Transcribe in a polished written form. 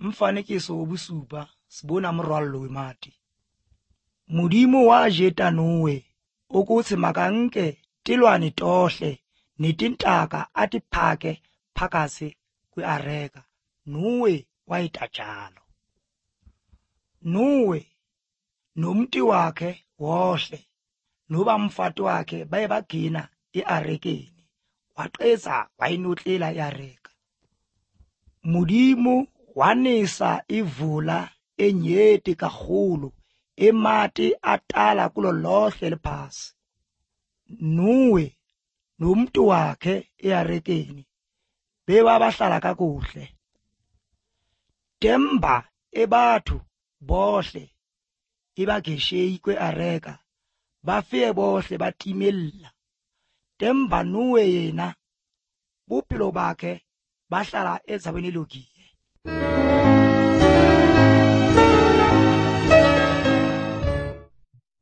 Mfanekiso wobusupa sibona umrwalo wemati. Modimo wa jeta Noe ukuthi makanke tilwane tohle netintaka atiphake phakasi kweareka. Noe wayitajalo. Noe nomnti wakhe wohle noba mfati wakhe baye bagcina earekeni waqeza wayinotlela iareka. Modimo wanisa ivula enyeti kakhulu emati atala kulo lohle liphasi. Noe nomntu wakhe earekeni bebabahlala kakuhle. Temba ebathu bohle ebagesheyi kweareka bafike bohle batimella. Temba Noe yena bophelo bakhe bahlala ezaweni elokiye.